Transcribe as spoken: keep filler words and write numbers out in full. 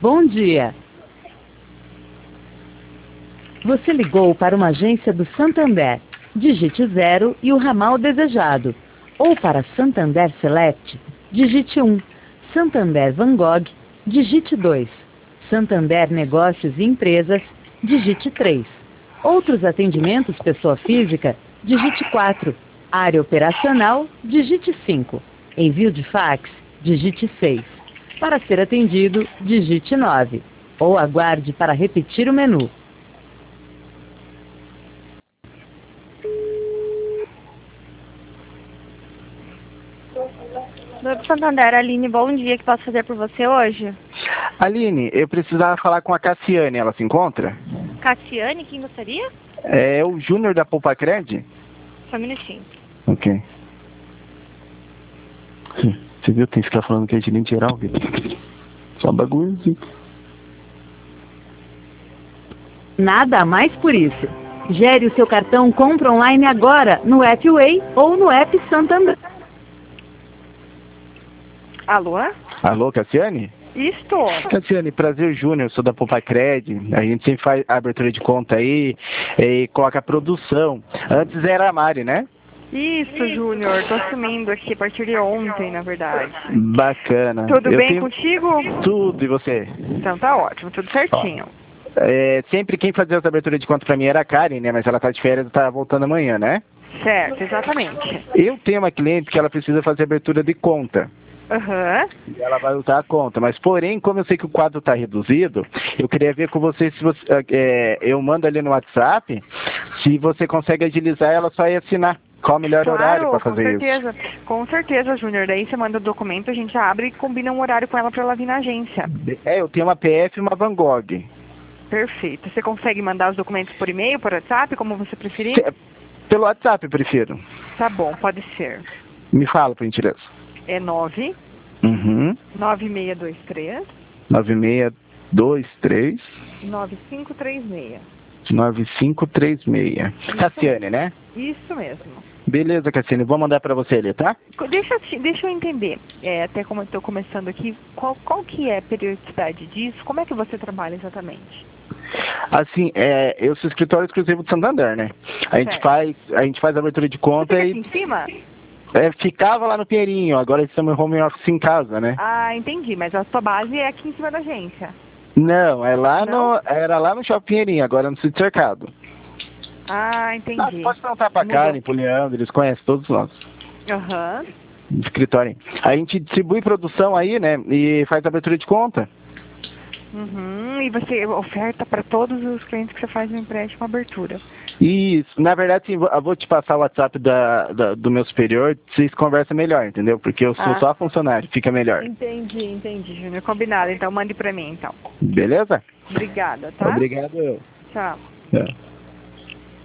Bom dia. Você ligou para uma agência do Santander. Digite zero e o ramal desejado. Ou para Santander Select, digite um. Santander Van Gogh, digite dois. Santander Negócios e Empresas, digite três. Outros atendimentos pessoa física, digite quatro. Área operacional, digite cinco. Envio de fax, digite seis. Para ser atendido, digite nove. Ou aguarde para repetir o menu. Doutor Santander, Aline, bom dia, que posso fazer por você hoje? Aline, eu precisava falar com a Cassiane, ela se encontra? Cassiane, quem gostaria? É o Júnior da Poupa Cred? Só um minutinho. Ok. Você viu, tem que ficar falando que é gerente geral, viu? Só bagulho, assim. Nada a mais por isso. Gere o seu cartão Compra Online agora no app Way ou no app Santander. Alô? Alô, Cassiane? Isto. Cassiane, prazer, Júnior, sou da Poupa Cred. A gente sempre faz a abertura de conta aí e coloca a produção. Antes era a Mari, né? Isso, Júnior, tô assumindo aqui a partir de ontem, na verdade. Bacana. Tudo Eu bem tenho... contigo? Tudo, e você? Então tá ótimo, tudo certinho. É, sempre quem fazia essa abertura de conta pra mim era a Karen, né? Mas ela tá de férias e tá voltando amanhã, né? Certo, exatamente. Eu tenho uma cliente que ela precisa fazer abertura de conta. Aham. E ela vai usar a conta, mas porém, como eu sei que o quadro está reduzido, eu queria ver com você se você, é, eu mando ali no WhatsApp, se você consegue agilizar ela só ir assinar. Qual o melhor Claro, horário para fazer com certeza. isso? Com certeza, Júnior. Daí você manda o documento, a gente abre e combina um horário com ela para ela vir na agência. É, eu tenho uma P F e uma Van Gogh. Perfeito. Você consegue mandar os documentos por e-mail, por WhatsApp, como você preferir? Se- Pelo WhatsApp, eu prefiro. Tá bom, pode ser. Me fala, por gentileza. É nove Uhum. nove seis dois três nove seis dois três nove cinco três seis. nove cinco três seis. Cassiane, né? Isso mesmo. Beleza, Cassiane, vou mandar para você ali, tá? Deixa, eu te- deixa eu entender, é, até como eu estou começando aqui, qual, qual que é a periodicidade disso? Como é que você trabalha exatamente? Assim, é, eu sou escritório exclusivo do Santander, né? A gente Certo. faz, a gente faz a abertura de Você conta fica e aqui em cima? é, ficava lá no Pinheirinho, agora estamos em home office em casa, né? Ah, entendi, mas a sua base é aqui em cima da agência. Não, é lá Não? no, era lá no Shopping Pinheirinho, agora no Sítio Cercado. Ah, Ah, entendi. você pode perguntar pra Mudou. Karen, pro Leandro, eles conhecem todos nós. Aham. Do escritório. A gente distribui produção aí, né? E faz a abertura de conta. Uhum. E você oferta para todos os clientes que você faz no empréstimo abertura. Isso, na verdade, sim, eu vou te passar o WhatsApp da, da- do meu superior, vocês conversam melhor, entendeu? Porque eu sou Ah. só funcionário, fica melhor. Entendi, entendi, Júnior. Combinado. Então mande para mim, então. Beleza? Obrigada, tá? Obrigado. Tchau. É.